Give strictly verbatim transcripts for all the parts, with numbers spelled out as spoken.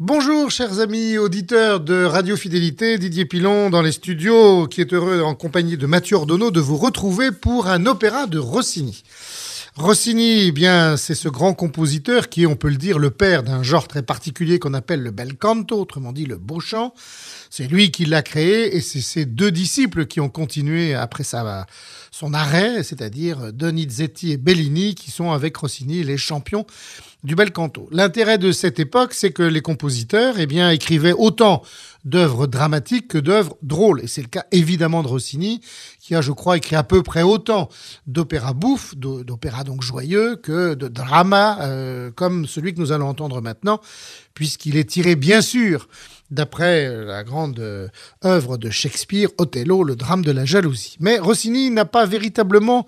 Bonjour chers amis auditeurs de Radio Fidélité, Didier Pilon dans les studios qui est heureux en compagnie de Mathieu Ordonneau de vous retrouver pour un opéra de Rossini. Rossini, eh bien, c'est ce grand compositeur qui est, on peut le dire, le père d'un genre très particulier qu'on appelle le bel canto, autrement dit le beau chant. C'est lui qui l'a créé et c'est ses deux disciples qui ont continué après sa, son arrêt, c'est-à-dire Donizetti et Bellini, qui sont avec Rossini les champions du bel canto. L'intérêt de cette époque, c'est que les compositeurs, eh bien, écrivaient autant d'œuvres dramatiques que d'œuvres drôles. Et c'est le cas évidemment de Rossini, qui a, je crois, écrit à peu près autant d'opéras bouffes, d'opéras donc joyeux, que de dramas, euh, comme celui que nous allons entendre maintenant, puisqu'il est tiré, bien sûr, d'après la grande euh, œuvre de Shakespeare, Othello, le drame de la jalousie. Mais Rossini n'a pas véritablement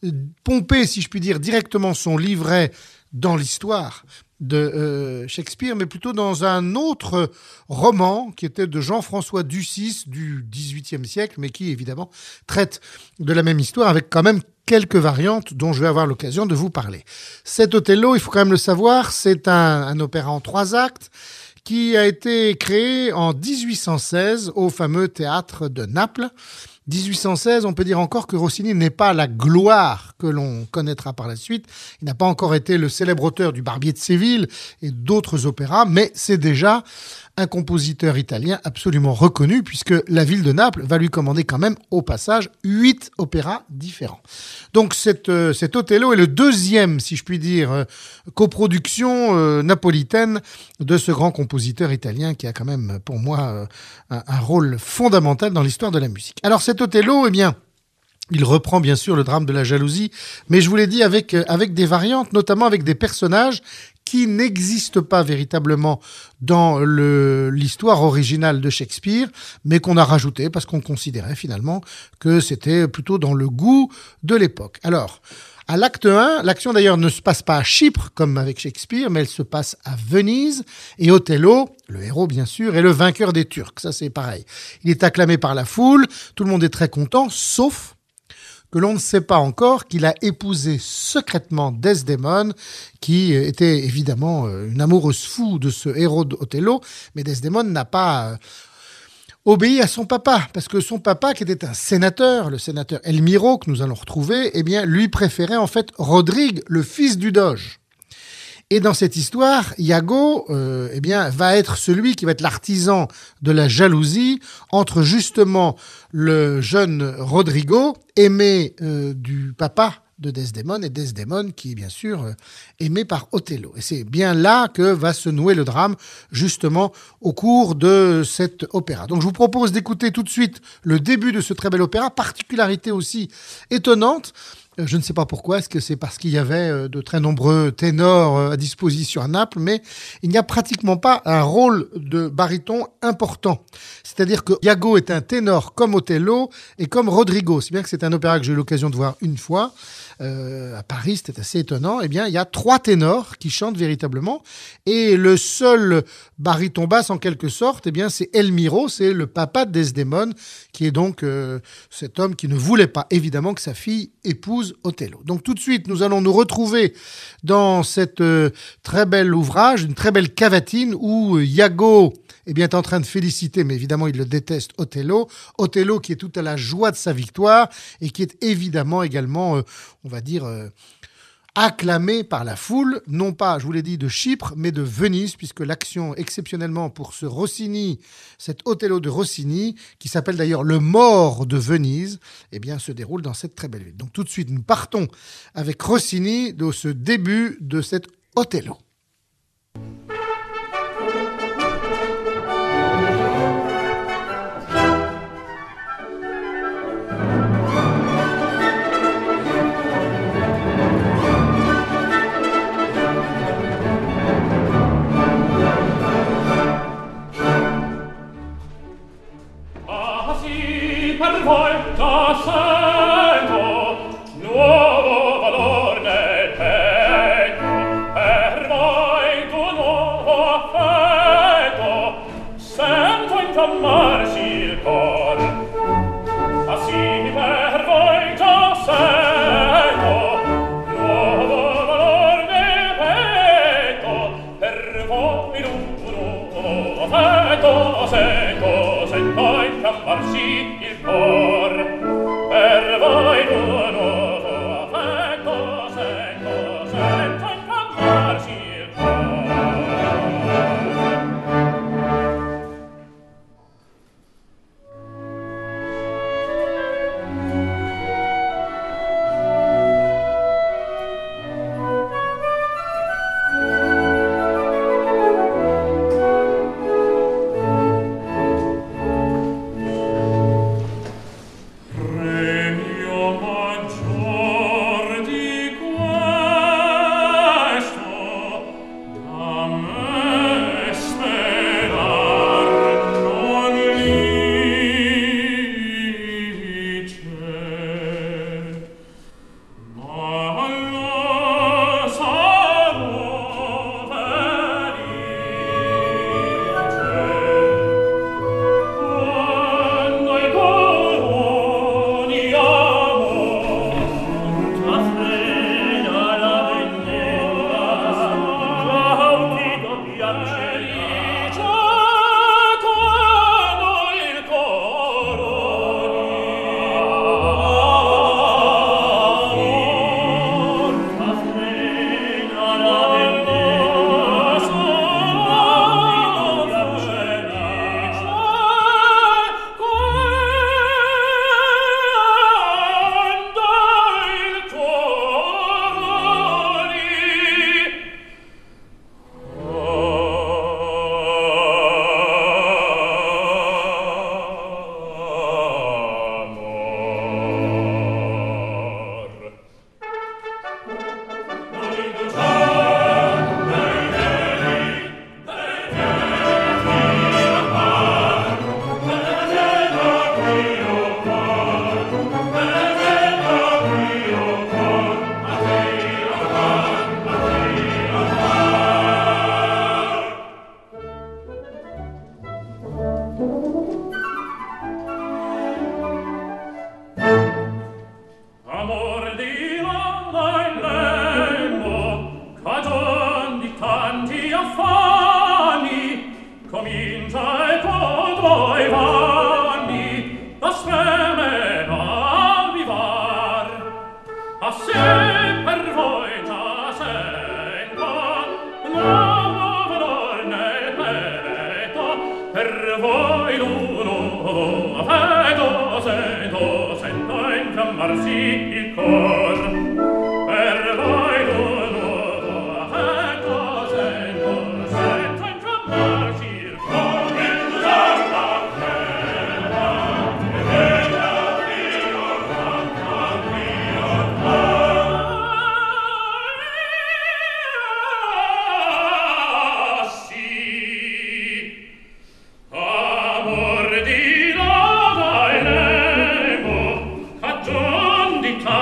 pompé, si je puis dire, directement son livret dans l'histoire de euh, Shakespeare, mais plutôt dans un autre roman qui était de Jean-François Ducis du dix-huitième siècle, mais qui évidemment traite de la même histoire avec quand même quelques variantes dont je vais avoir l'occasion de vous parler. Cet Othello, il faut quand même le savoir, c'est un, un opéra en trois actes qui a été créé en dix-huit cent seize au fameux théâtre de Naples. dix-huit cent seize, on peut dire encore que Rossini n'est pas la gloire que l'on connaîtra par la suite. Il n'a pas encore été le célèbre auteur du Barbier de Séville et d'autres opéras, mais c'est déjà un compositeur italien absolument reconnu puisque la ville de Naples va lui commander quand même au passage huit opéras différents. Donc cet, euh, cet Othello est le deuxième, si je puis dire, euh, coproduction euh, napolitaine de ce grand compositeur italien qui a quand même pour moi euh, un, un rôle fondamental dans l'histoire de la musique. Alors cet Othello, eh bien, il reprend bien sûr le drame de la jalousie, mais je vous l'ai dit avec, euh, avec des variantes, notamment avec des personnages qui n'existent pas véritablement dans le, l'histoire originale de Shakespeare, mais qu'on a rajouté parce qu'on considérait finalement que c'était plutôt dans le goût de l'époque. Alors, à l'acte un, l'action d'ailleurs ne se passe pas à Chypre, comme avec Shakespeare, mais elle se passe à Venise, et Othello, le héros bien sûr, est le vainqueur des Turcs. Ça c'est pareil. Il est acclamé par la foule, tout le monde est très content, sauf que l'on ne sait pas encore qu'il a épousé secrètement Desdémone, qui était évidemment une amoureuse fou de ce héros d'Othello, mais Desdémone n'a pas obéi à son papa, parce que son papa, qui était un sénateur, le sénateur Elmiro, que nous allons retrouver, eh bien, lui préférait en fait Rodrigue, le fils du doge. Et dans cette histoire, Iago euh, eh bien, va être celui qui va être l'artisan de la jalousie entre justement le jeune Rodrigo, aimé euh, du papa de Desdémone, et Desdémone qui est bien sûr euh, aimé par Othello. Et c'est bien là que va se nouer le drame, justement au cours de cet opéra. Donc je vous propose d'écouter tout de suite le début de ce très bel opéra, particularité aussi étonnante. Je ne sais pas pourquoi, est-ce que c'est parce qu'il y avait de très nombreux ténors à disposition à Naples, mais il n'y a pratiquement pas un rôle de baryton important. C'est-à-dire que Iago est un ténor comme Othello et comme Rodrigo. C'est bien que c'est un opéra que j'ai eu l'occasion de voir une fois euh, à Paris, c'était assez étonnant. Eh bien, il y a trois ténors qui chantent véritablement et le seul baryton basse en quelque sorte, eh bien, c'est Elmiro, c'est le papa de Desdémone, qui est donc euh, cet homme qui ne voulait pas évidemment que sa fille épouse Othello. Donc tout de suite, nous allons nous retrouver dans cette euh, très bel ouvrage, une très belle cavatine où euh, Iago est bien en train de féliciter, mais évidemment il le déteste, Othello. Othello qui est tout à la joie de sa victoire et qui est évidemment également, euh, on va dire, euh, acclamé par la foule, non pas, je vous l'ai dit, de Chypre, mais de Venise, puisque l'action, exceptionnellement pour ce Rossini, cet Othello de Rossini, qui s'appelle d'ailleurs le Mort de Venise, eh bien, se déroule dans cette très belle ville. Donc tout de suite, nous partons avec Rossini de ce début de cet Othello. Volta sento nuovo valor nel petto, per voi tu non affetto sento, sento infiammarsi il cor. Per voi nuovo affetto sento, sento infiammarsi il cor. Di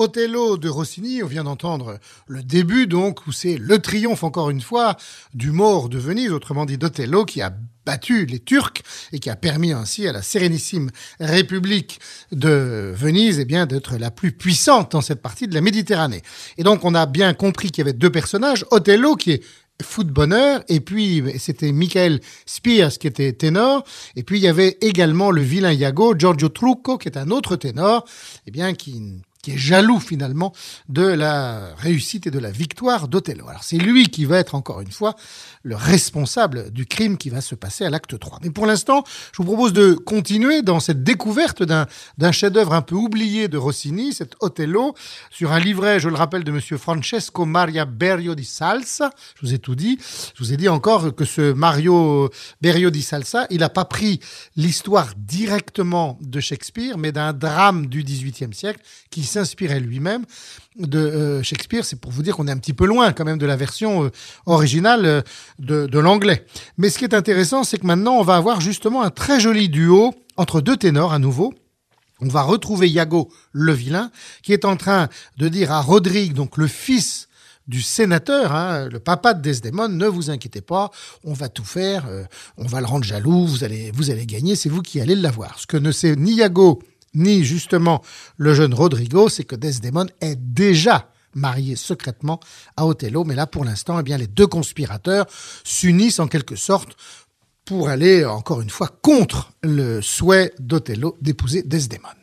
Othello de Rossini, on vient d'entendre le début donc, où c'est le triomphe encore une fois du Maure de Venise, autrement dit d'Othello, qui a battu les Turcs et qui a permis ainsi à la sérénissime République de Venise eh bien, d'être la plus puissante dans cette partie de la Méditerranée. Et donc on a bien compris qu'il y avait deux personnages, Othello qui est fou de bonheur, et puis c'était Michael Spears qui était ténor, et puis il y avait également le vilain Iago, Giorgio Trucco, qui est un autre ténor, eh bien qui... qui est jaloux finalement de la réussite et de la victoire d'Othello. Alors c'est lui qui va être encore une fois le responsable du crime qui va se passer à l'acte trois. Mais pour l'instant, je vous propose de continuer dans cette découverte d'un, d'un chef-d'œuvre un peu oublié de Rossini, cet Othello, sur un livret, je le rappelle, de monsieur Francesco Maria Berio di Salsa. Je vous ai tout dit. Je vous ai dit encore que ce Mario Berio di Salsa, il n'a pas pris l'histoire directement de Shakespeare, mais d'un drame du dix-huitième siècle qui s'inspirait lui-même de euh, Shakespeare. C'est pour vous dire qu'on est un petit peu loin quand même de la version euh, originale euh, de, de l'anglais. Mais ce qui est intéressant, c'est que maintenant, on va avoir justement un très joli duo entre deux ténors à nouveau. On va retrouver Iago le vilain, qui est en train de dire à Rodrigue, donc le fils du sénateur, hein, le papa de Desdémone, ne vous inquiétez pas, on va tout faire, euh, on va le rendre jaloux, vous allez, vous allez gagner, c'est vous qui allez l'avoir. Ce que ne sait ni Iago ni justement le jeune Rodrigo, c'est que Desdémone est déjà marié secrètement à Othello. Mais là, pour l'instant, eh bien, les deux conspirateurs s'unissent en quelque sorte pour aller, encore une fois, contre le souhait d'Othello d'épouser Desdémone.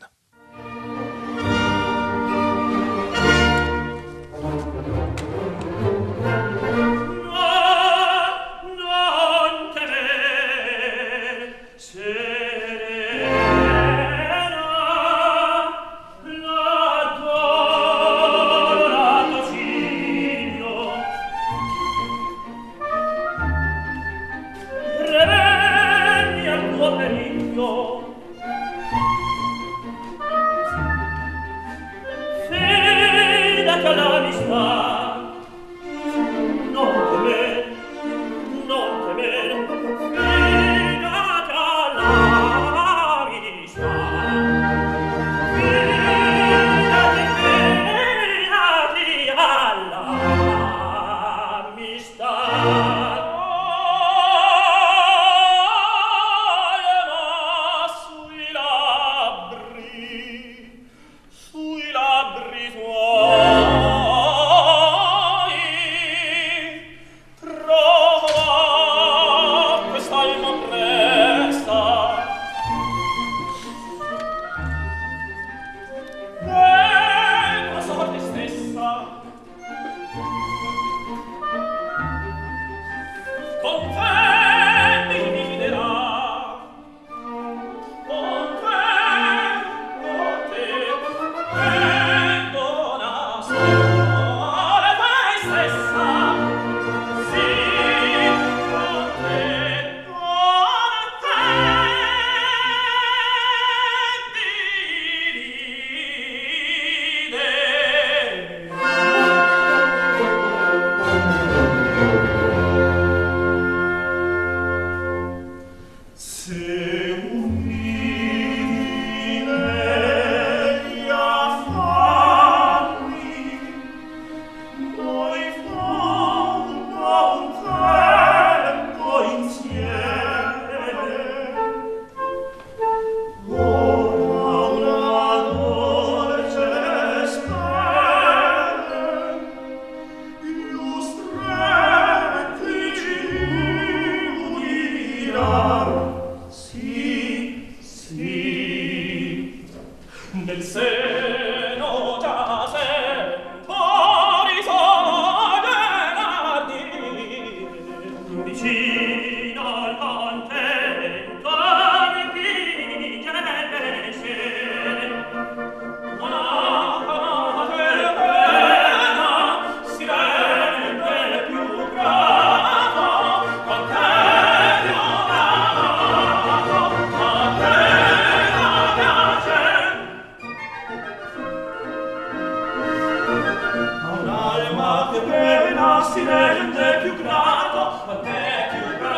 Silente più grato, a te più grato.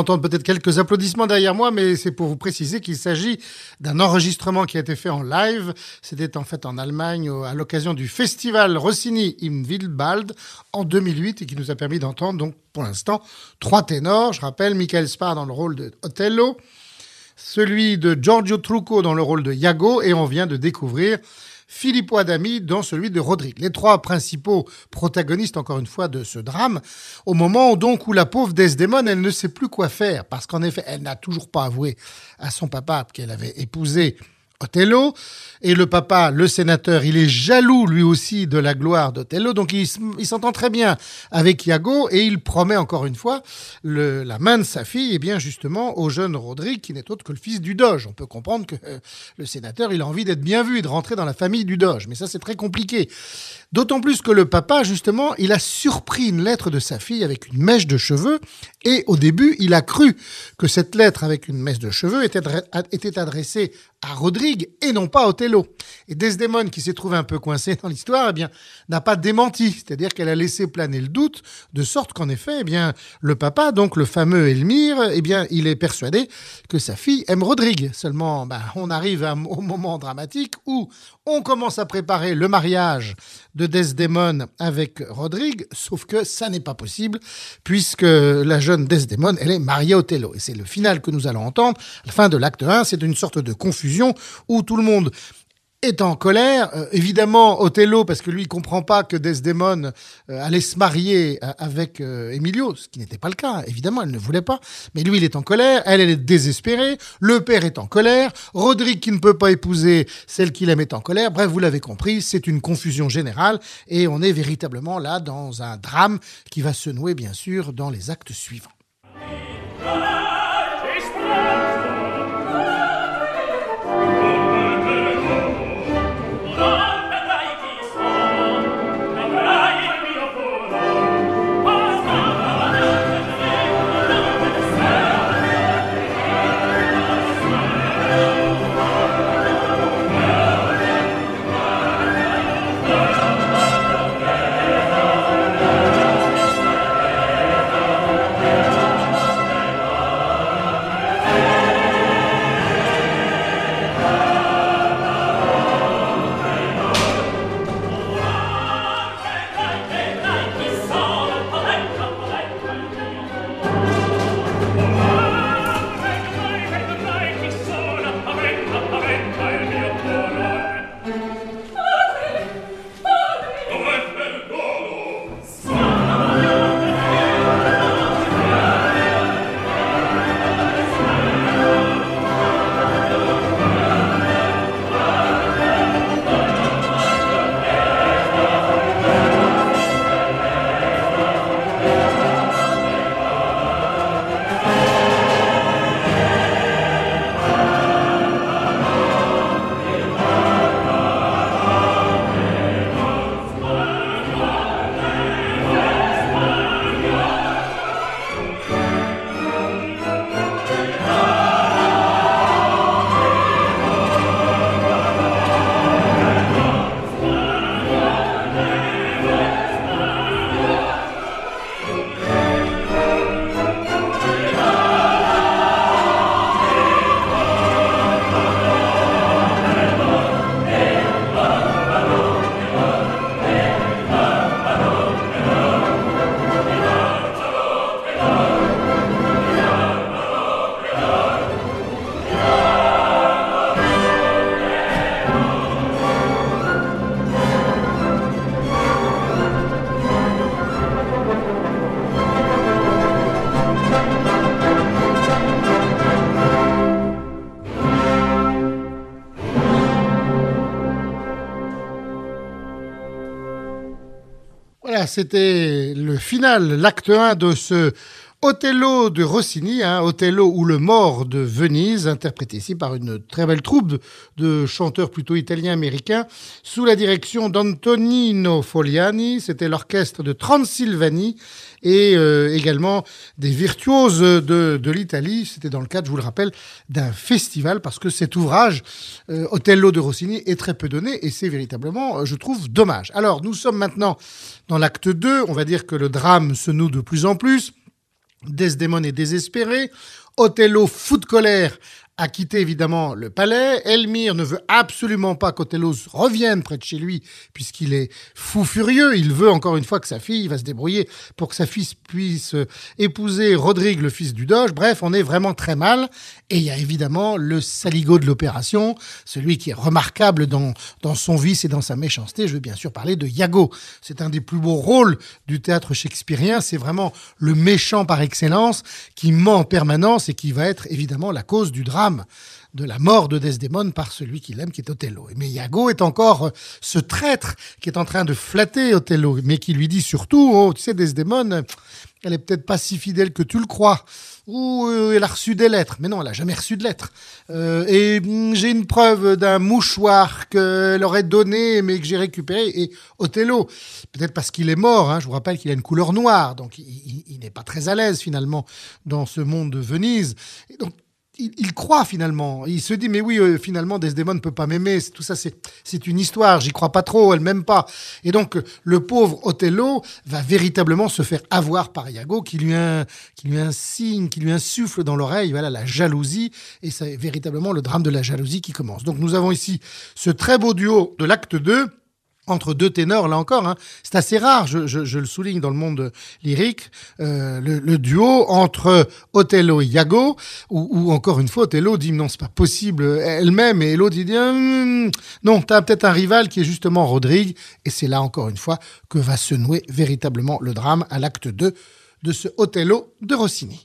entendre peut-être quelques applaudissements derrière moi, mais c'est pour vous préciser qu'il s'agit d'un enregistrement qui a été fait en live. C'était en fait en Allemagne à l'occasion du festival Rossini im Wildwald en deux mille huit et qui nous a permis d'entendre donc pour l'instant trois ténors. Je rappelle Michael Spa dans le rôle de Otello, celui de Giorgio Trucco dans le rôle de Iago et on vient de découvrir Filippo Adami dans celui de Rodrigue. Les trois principaux protagonistes, encore une fois, de ce drame, au moment où, donc, où la pauvre Desdémone, elle ne sait plus quoi faire, parce qu'en effet, elle n'a toujours pas avoué à son papa qu'elle avait épousé Otello, et le papa, le sénateur, il est jaloux lui aussi de la gloire d'Otello, donc il, il s'entend très bien avec Iago et il promet encore une fois le, la main de sa fille, et bien justement au jeune Rodrigue qui n'est autre que le fils du doge. On peut comprendre que euh, le sénateur, il a envie d'être bien vu et de rentrer dans la famille du doge, mais ça c'est très compliqué. D'autant plus que le papa, justement, il a surpris une lettre de sa fille avec une mèche de cheveux et au début, il a cru que cette lettre avec une mèche de cheveux était, était adressée à Rodrigue et non pas à Otello. Et Desdémone, qui s'est trouvé un peu coincée dans l'histoire, eh bien, n'a pas démenti. C'est-à-dire qu'elle a laissé planer le doute, de sorte qu'en effet, eh bien, le papa, donc le fameux Elmire, eh bien, il est persuadé que sa fille aime Rodrigue. Seulement, ben, on arrive à, au moment dramatique où on commence à préparer le mariage de Desdémone avec Rodrigue, sauf que ça n'est pas possible, puisque la jeune Desdémone, elle est mariée à Otello. Et c'est le final que nous allons entendre. À la fin de l'acte un, c'est une sorte de confusion où tout le monde est en colère. Euh, évidemment, Otello, parce que lui, il comprend pas que Desdémone euh, allait se marier euh, avec euh, Emilio, ce qui n'était pas le cas. Évidemment, elle ne voulait pas. Mais lui, il est en colère. Elle, elle est désespérée. Le père est en colère. Rodrigue, qui ne peut pas épouser celle qu'il aime, est en colère. Bref, vous l'avez compris, c'est une confusion générale. Et on est véritablement là dans un drame qui va se nouer, bien sûr, dans les actes suivants. Voilà, c'était le final, l'acte un de ce Otello de Rossini, hein, Otello ou le mort de Venise, interprété ici par une très belle troupe de, de chanteurs plutôt italiens-américains, sous la direction d'Antonino Foliani. C'était l'orchestre de Transylvanie et euh, également des virtuoses de, de l'Italie. C'était dans le cadre, je vous le rappelle, d'un festival, parce que cet ouvrage, euh, Otello de Rossini, est très peu donné et c'est véritablement, je trouve, dommage. Alors, nous sommes maintenant dans l'acte deux. On va dire que le drame se noue de plus en plus. Desdémone est désespérée. Othello, fou de colère, a quitté évidemment le palais. Elmire ne veut absolument pas qu'Othello revienne près de chez lui, puisqu'il est fou furieux. Il veut encore une fois que sa fille va se débrouiller pour que sa fille puisse épouser Rodrigue, le fils du doge. Bref, on est vraiment très mal. Et il y a évidemment le saligot de l'opération, celui qui est remarquable dans, dans son vice et dans sa méchanceté. Je veux bien sûr parler de Iago. C'est un des plus beaux rôles du théâtre shakespearien. C'est vraiment le méchant par excellence qui ment en permanence et qui va être évidemment la cause du drame, de la mort de Desdémone par celui qu'il aime, qui est Othello. Mais Iago est encore euh, ce traître qui est en train de flatter Othello, mais qui lui dit surtout, oh, tu sais, Desdémone, elle est peut-être pas si fidèle que tu le crois. Ou euh, elle a reçu des lettres. Mais non, elle a jamais reçu de lettres. Euh, et mm, j'ai une preuve d'un mouchoir qu'elle aurait donné, mais que j'ai récupéré. Et Othello, peut-être parce qu'il est mort, hein, je vous rappelle qu'il a une couleur noire, donc il, il, il n'est pas très à l'aise finalement dans ce monde de Venise. Et donc, Il, il croit finalement, il se dit mais oui euh, finalement Desdémone ne peut pas m'aimer, c'est, tout ça c'est, c'est une histoire, j'y crois pas trop, elle m'aime pas. Et donc euh, le pauvre Othello va véritablement se faire avoir par Iago qui lui, un, qui lui insigne, qui lui insuffle dans l'oreille, voilà, la jalousie, et c'est véritablement le drame de la jalousie qui commence. Donc nous avons ici ce très beau duo de l'acte deux, entre deux ténors, là encore, hein. C'est assez rare, je, je, je le souligne dans le monde lyrique, euh, le, le duo entre Othello et Iago, où, où encore une fois Othello dit non, c'est pas possible, elle-même, et l'autre il dit hm, non, t'as peut-être un rival qui est justement Rodrigue, et c'est là encore une fois que va se nouer véritablement le drame à l'acte deux de ce Othello de Rossini.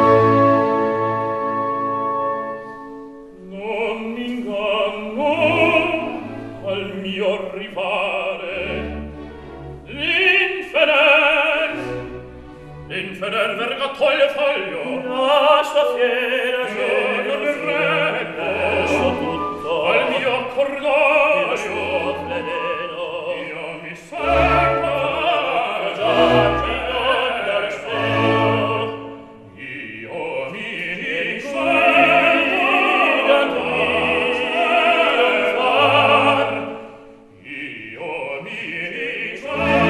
L'infedel vergatò il foglio, la sua fiera gioia non reggo, so tutto al mio cordoglio, fedeno, io mi sento già che dal cielo, io mi sento far, io mi sento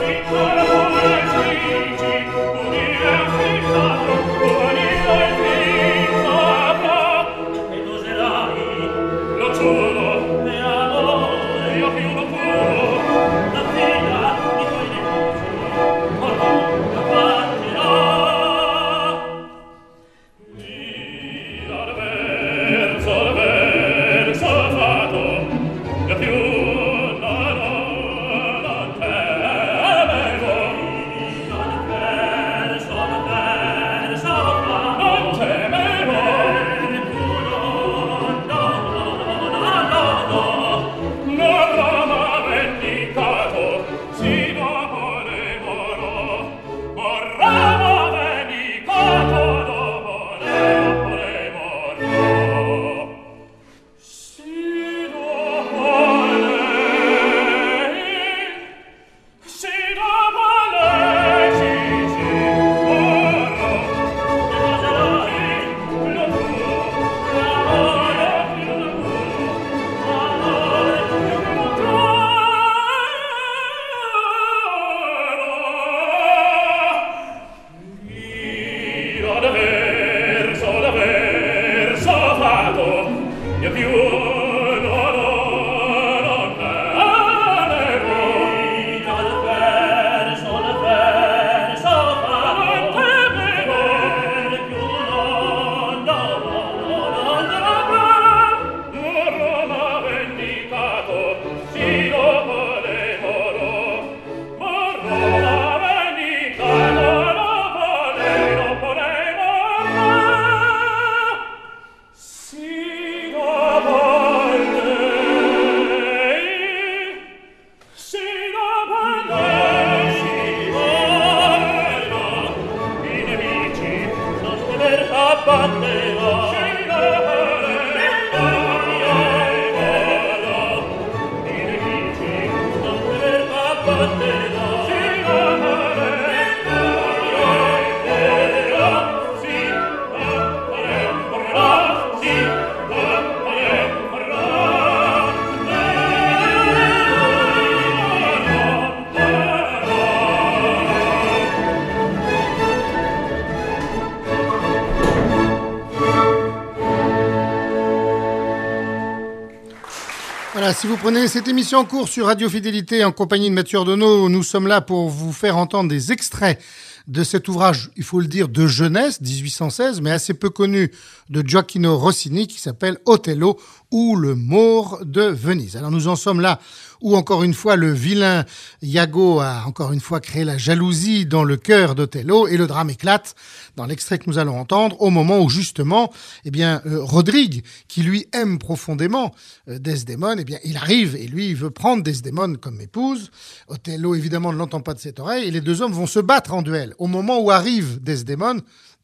Voilà, si vous prenez cette émission en cours sur Radio Fidélité en compagnie de Mathieu Ordonneau, nous sommes là pour vous faire entendre des extraits de cet ouvrage, il faut le dire, de jeunesse, dix-huit cent seize, mais assez peu connu, de Gioacchino Rossini, qui s'appelle Othello ou le Maure de Venise. Alors nous en sommes là où, encore une fois, le vilain Iago a encore une fois créé la jalousie dans le cœur d'Othello, et le drame éclate dans l'extrait que nous allons entendre, au moment où, justement, eh bien, euh, Rodrigue, qui lui aime profondément euh, Desdémone, eh bien, il arrive, et lui, il veut prendre Desdémone comme épouse. Othello, évidemment, ne l'entend pas de cette oreille, et les deux hommes vont se battre en duel. Au moment où arrive Desdémone,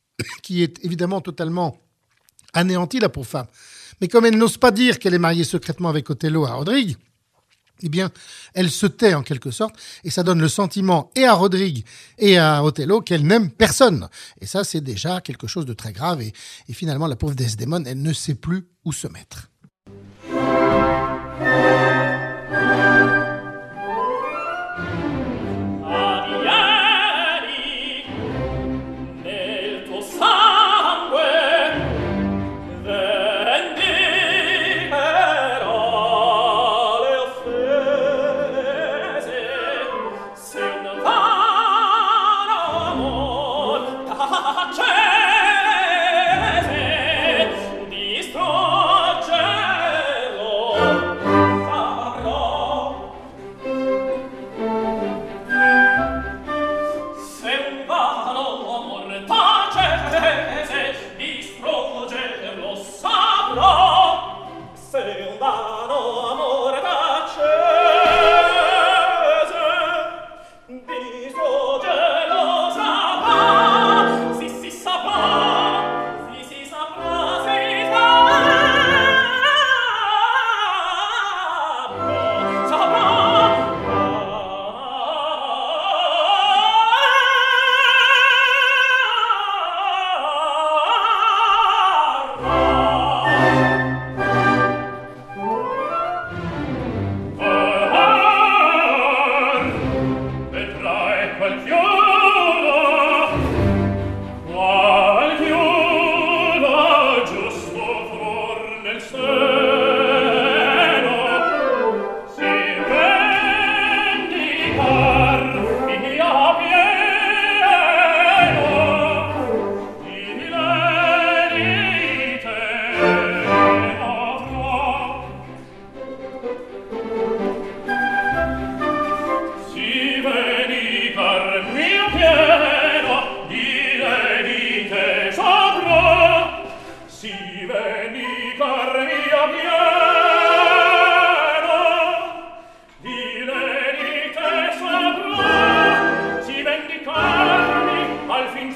qui est évidemment totalement anéantie, la pauvre femme, mais comme elle n'ose pas dire qu'elle est mariée secrètement avec Othello à Rodrigue, eh bien, elle se tait en quelque sorte, et ça donne le sentiment et à Rodrigue et à Othello qu'elle n'aime personne. Et ça, c'est déjà quelque chose de très grave, et, et finalement, la pauvre Desdémone, elle ne sait plus où se mettre. Distruggerò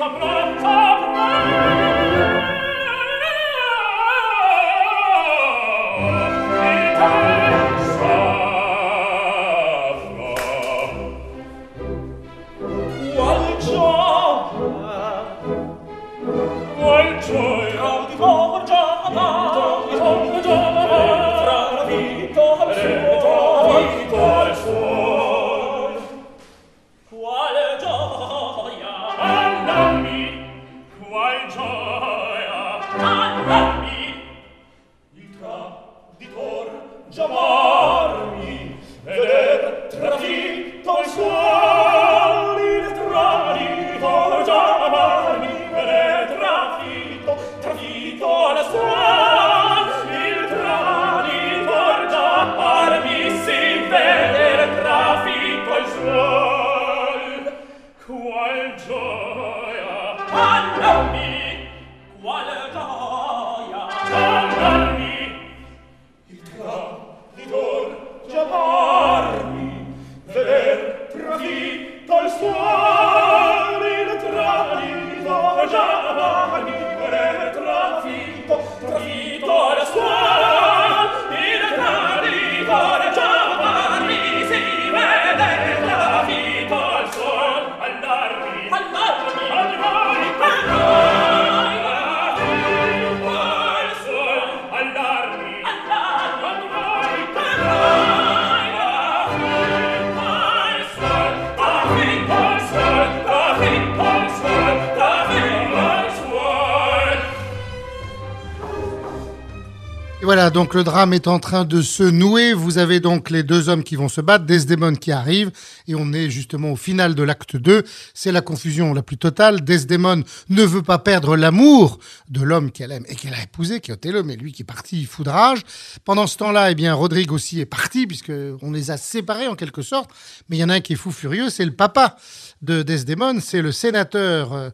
Voilà, donc le drame est en train de se nouer. Vous avez donc les deux hommes qui vont se battre, Desdémone qui arrive, et on est justement au final de l'acte deux. C'est la confusion la plus totale. Desdémone ne veut pas perdre l'amour de l'homme qu'elle aime et qu'elle a épousé, qui est Othello, mais lui qui est parti, foudrage. Pendant ce temps-là, eh bien, Rodrigue aussi est parti, puisqu'on les a séparés en quelque sorte. Mais il y en a un qui est fou furieux, c'est le papa de Desdémone, c'est le sénateur euh,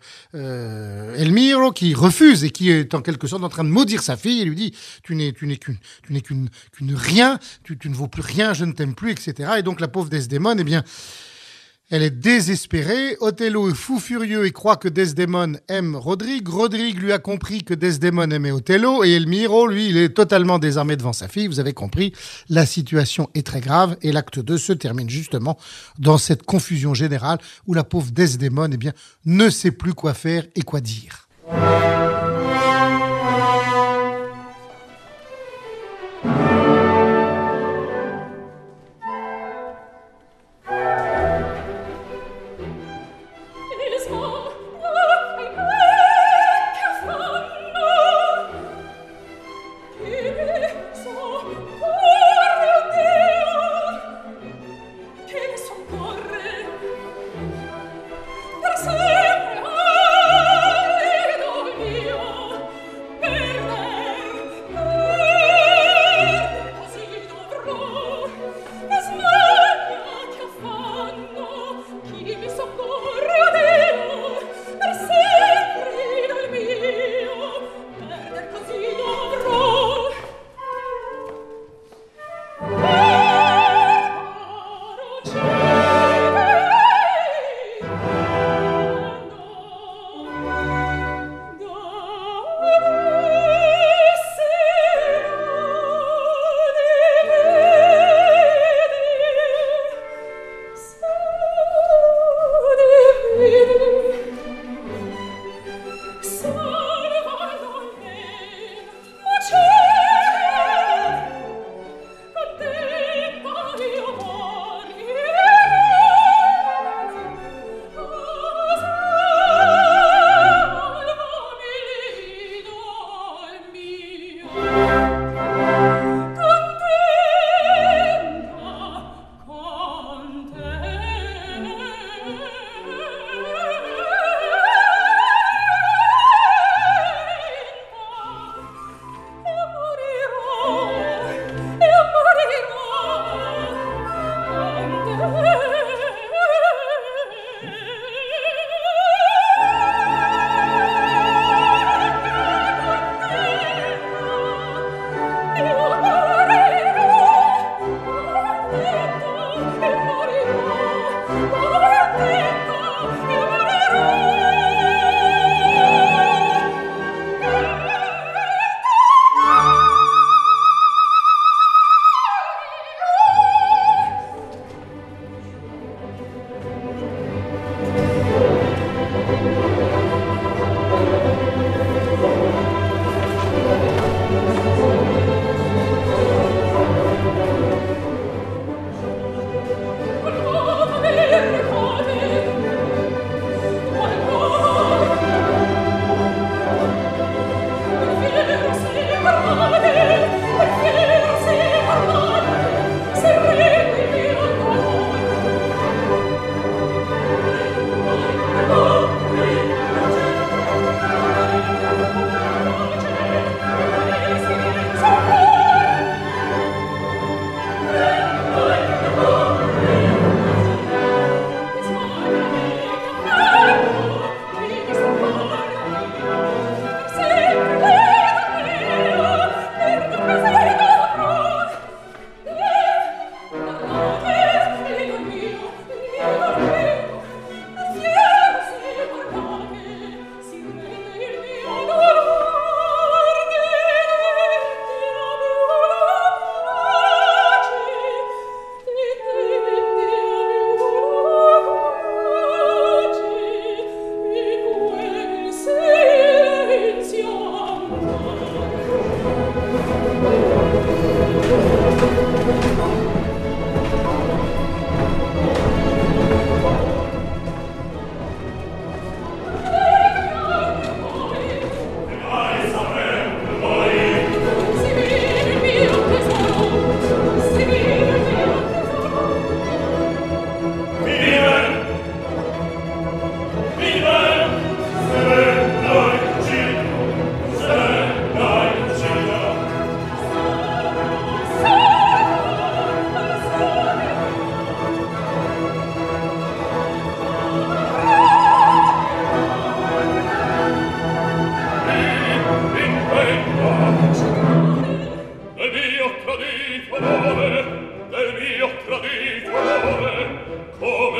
euh, Elmiro qui refuse et qui est en quelque sorte en train de maudire sa fille et lui dit tu n'es tu n'es qu'une tu n'es qu'une qu'une rien, tu, tu ne vaux plus rien, je ne t'aime plus, et cetera. Et donc la pauvre Desdémone, eh bien, elle est désespérée. Othello est fou furieux et croit que Desdémone aime Rodrigue. Rodrigue lui a compris que Desdémone aimait Othello. Et Elmiro, lui, il est totalement désarmé devant sa fille. Vous avez compris, la situation est très grave. Et l'acte deux se termine justement dans cette confusion générale où la pauvre Desdémone, eh bien, ne sait plus quoi faire et quoi dire. Sempre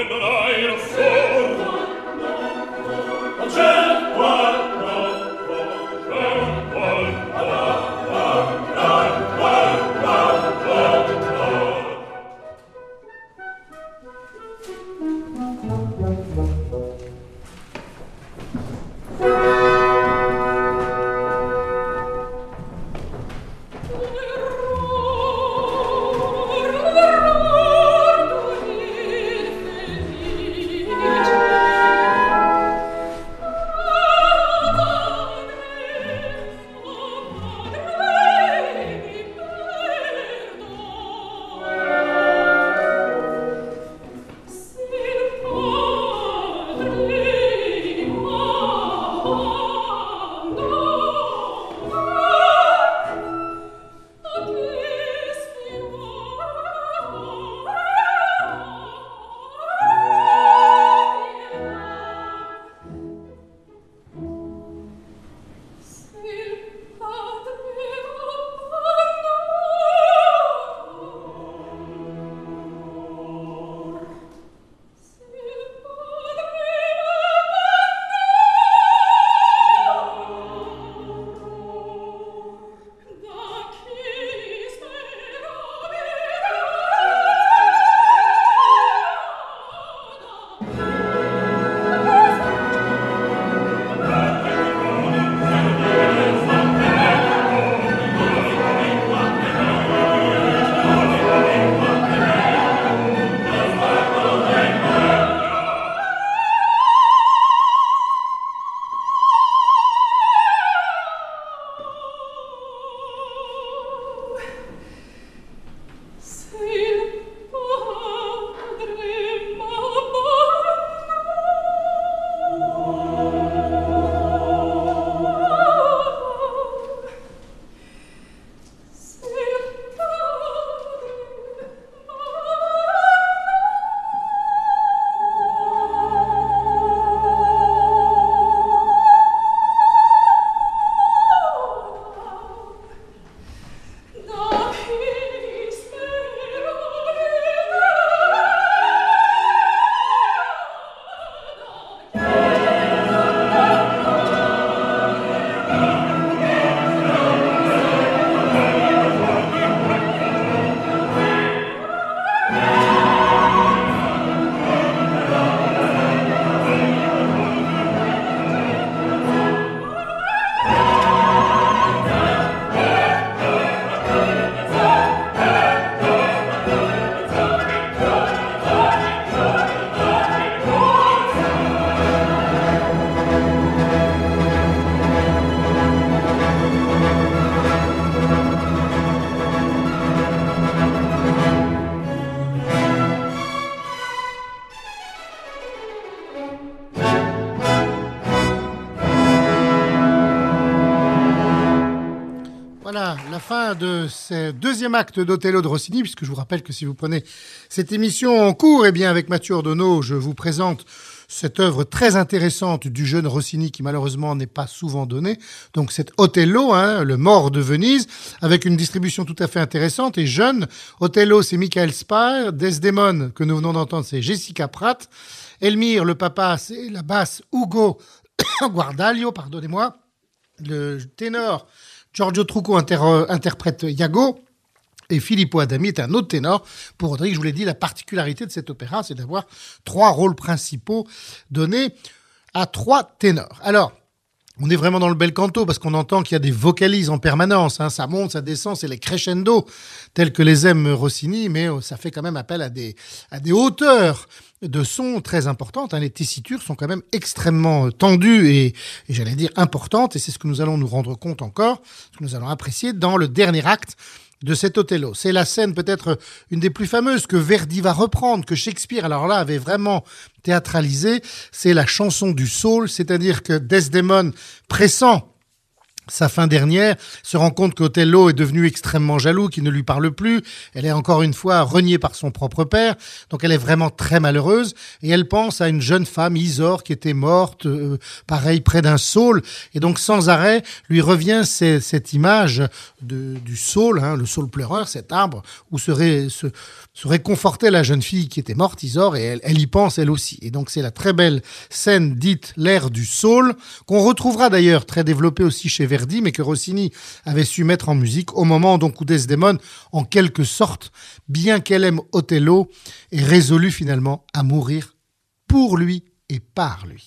Voilà, la fin de ce deuxième acte d'Othello de Rossini, puisque je vous rappelle que si vous prenez cette émission en cours, eh bien avec Mathieu Ordonneau, je vous présente cette œuvre très intéressante du jeune Rossini qui malheureusement n'est pas souvent donnée. Donc c'est Othello, hein, le mort de Venise, avec une distribution tout à fait intéressante et jeune. Othello, c'est Michael Spire. Desdemone, que nous venons d'entendre, c'est Jessica Pratt. Elmire, le papa, c'est la basse Ugo Guardaglio, pardonnez-moi. Le ténor, Giorgio Trucco inter- interprète Iago. Et Filippo Adami est un autre ténor. Pour Rodrigue, je vous l'ai dit, la particularité de cet opéra, c'est d'avoir trois rôles principaux donnés à trois ténors. Alors, on est vraiment dans le bel canto parce qu'on entend qu'il y a des vocalises en permanence. Hein. Ça monte, ça descend, c'est les crescendo tels que les aime Rossini, mais ça fait quand même appel à des, à des hauteurs de son très importantes. Hein. Les tessitures sont quand même extrêmement tendues et, et j'allais dire importantes. Et c'est ce que nous allons nous rendre compte encore, ce que nous allons apprécier dans le dernier acte de cet Othello. C'est la scène peut-être une des plus fameuses que Verdi va reprendre, que Shakespeare, alors là, avait vraiment théâtralisé. C'est la chanson du saule, c'est-à-dire que Desdemone, pressant sa fin dernière, se rend compte qu'Othello est devenu extrêmement jaloux, qu'il ne lui parle plus. Elle est encore une fois reniée par son propre père. Donc elle est vraiment très malheureuse. Et elle pense à une jeune femme, Isor, qui était morte, euh, pareil, près d'un saule. Et donc sans arrêt, lui revient ces, cette image de, du saule, hein, le saule pleureur, cet arbre, où serait, se, serait confortée la jeune fille qui était morte, Isor, et elle, elle y pense elle aussi. Et donc c'est la très belle scène dite l'air du saule, qu'on retrouvera d'ailleurs très développée aussi chez Verdi, mais que Rossini avait su mettre en musique au moment donc où Desdémone, en quelque sorte, bien qu'elle aime Othello, est résolue finalement à mourir pour lui et par lui.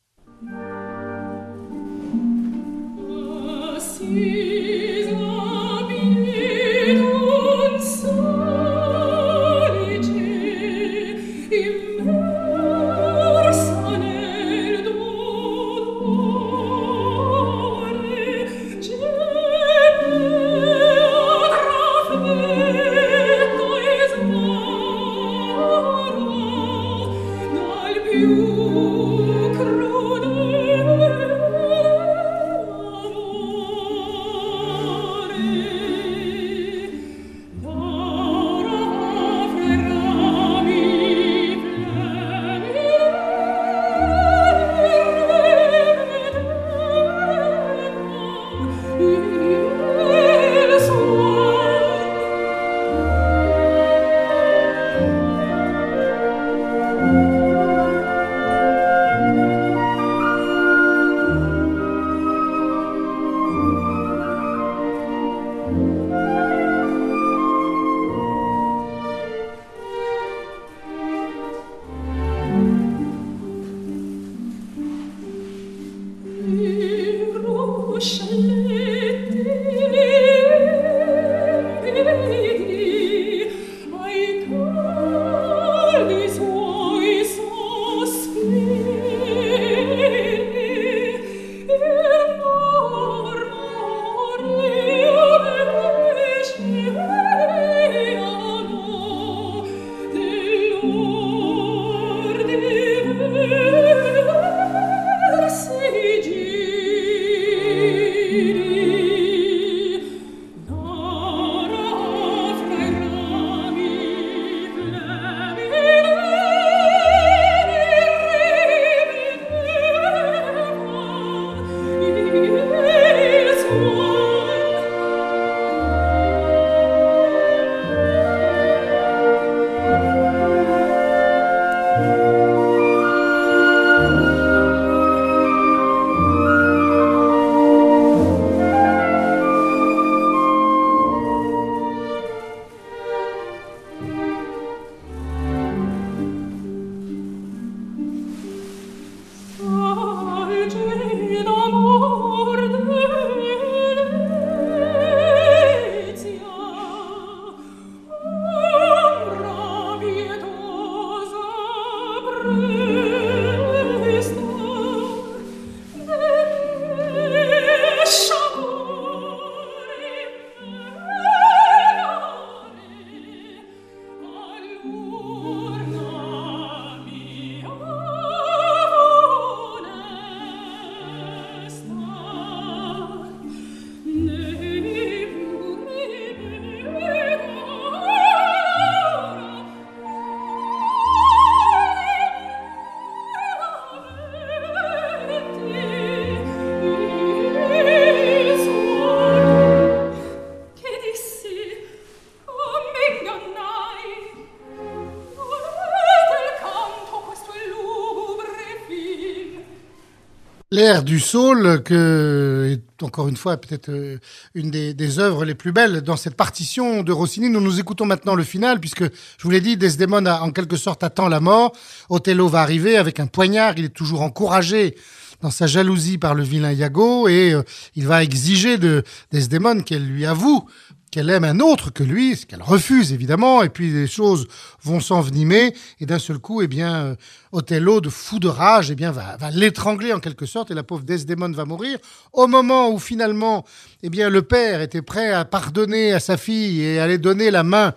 L'air du saule, que est encore une fois peut-être euh, une des, des œuvres les plus belles dans cette partition de Rossini. Nous nous écoutons maintenant le final, puisque je vous l'ai dit, Desdémone a en quelque sorte attend la mort. Othello va arriver avec un poignard. Il est toujours encouragé dans sa jalousie par le vilain Iago, et euh, il va exiger de Desdémone qu'elle lui avoue qu'elle aime un autre que lui, ce qu'elle refuse évidemment, et puis les choses vont s'envenimer, et d'un seul coup, eh bien, euh, Othello, de fou de rage, eh bien, va, va l'étrangler en quelque sorte, et la pauvre Desdémone va mourir. Au moment où finalement, eh bien, le père était prêt à pardonner à sa fille et à aller donner la main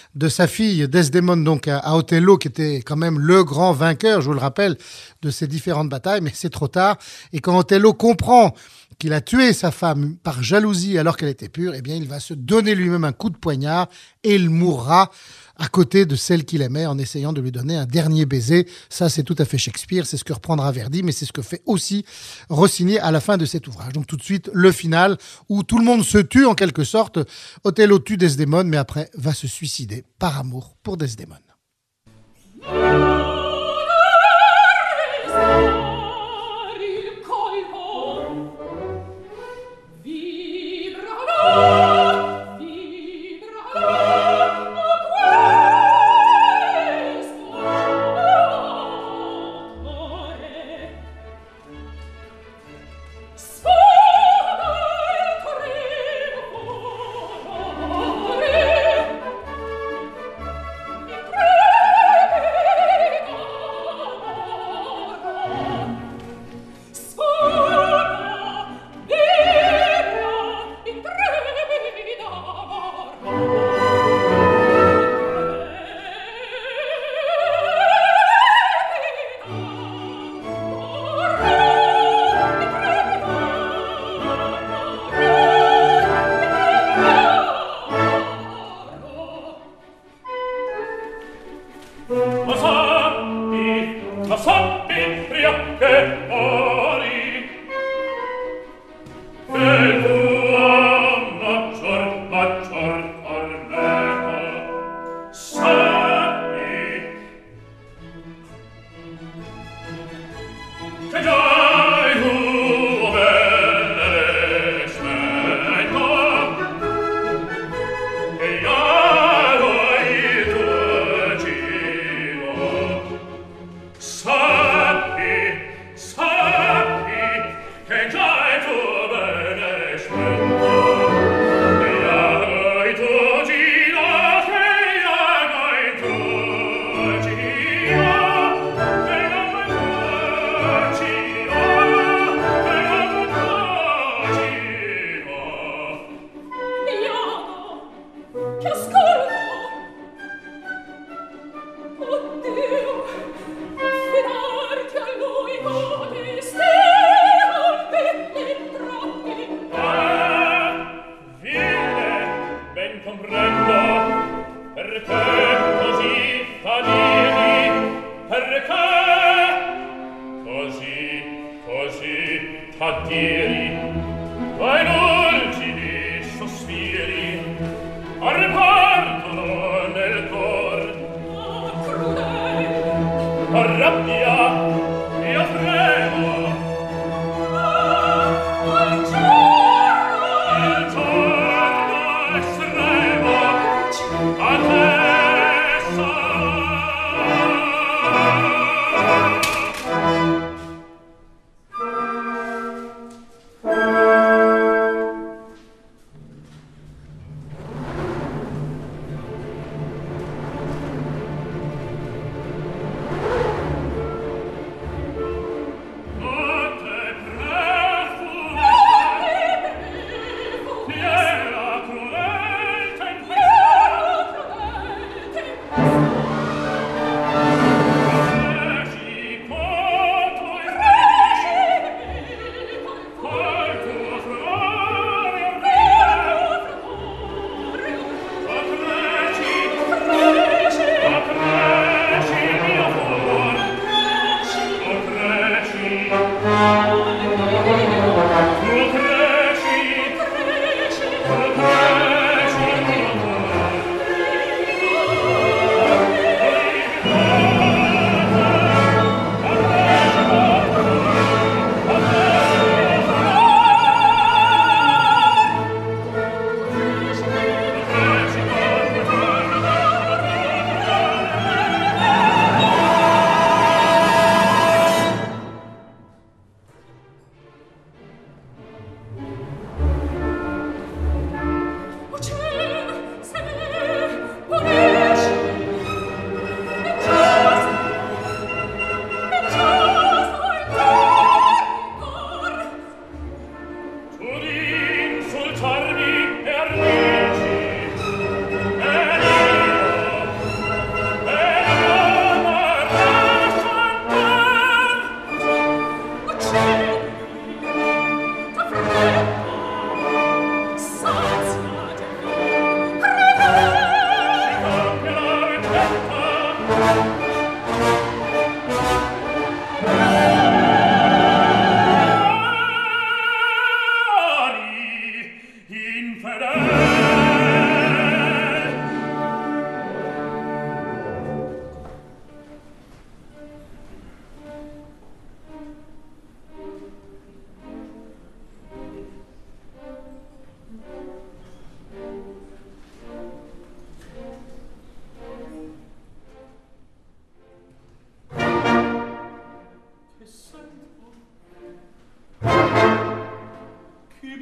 de sa fille Desdémone donc à, à Othello, qui était quand même le grand vainqueur, je vous le rappelle, de ces différentes batailles, mais c'est trop tard. Et quand Othello comprend qu'il a tué sa femme par jalousie alors qu'elle était pure, eh bien il va se donner lui-même un coup de poignard et il mourra à côté de celle qu'il aimait en essayant de lui donner un dernier baiser. Ça, c'est tout à fait Shakespeare, c'est ce que reprendra Verdi, mais c'est ce que fait aussi Rossini à la fin de cet ouvrage. Donc tout de suite, le final, où tout le monde se tue en quelque sorte. Othello tue Desdémone, mais après va se suicider par amour pour Desdémone.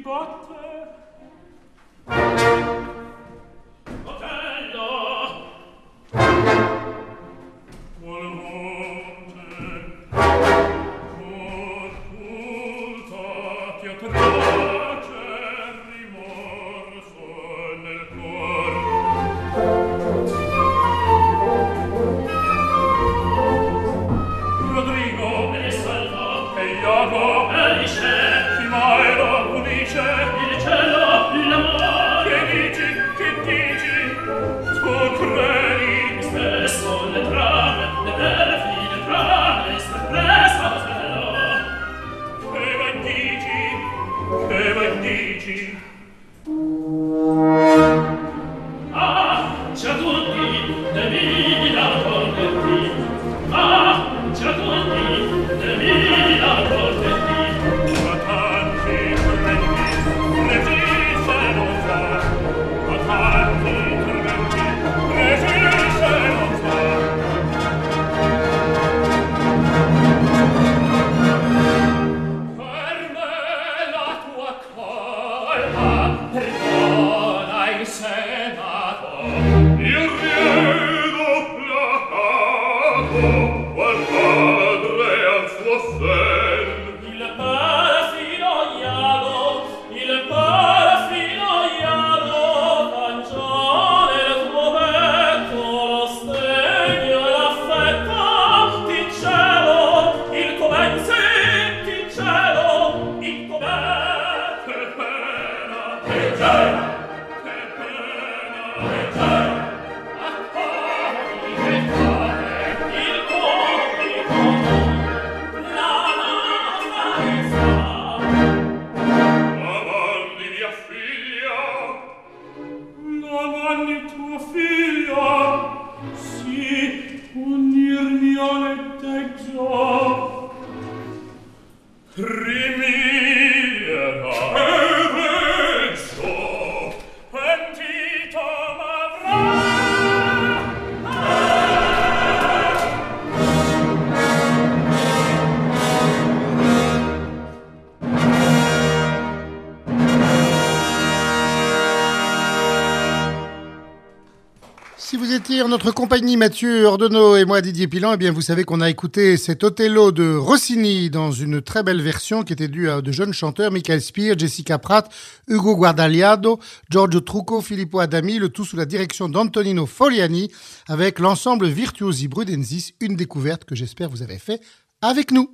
Si vous étiez en notre compagnie, Mathieu Ordenau et moi, Didier Pilan, eh bien, vous savez qu'on a écouté cet Othello de Rossini dans une très belle version qui était due à de jeunes chanteurs, Michael Spear, Jessica Pratt, Ugo Guardagliado, Giorgio Trucco, Filippo Adami, le tout sous la direction d'Antonino Foliani avec l'ensemble Virtuosi Brudensis, une découverte que j'espère vous avez fait avec nous.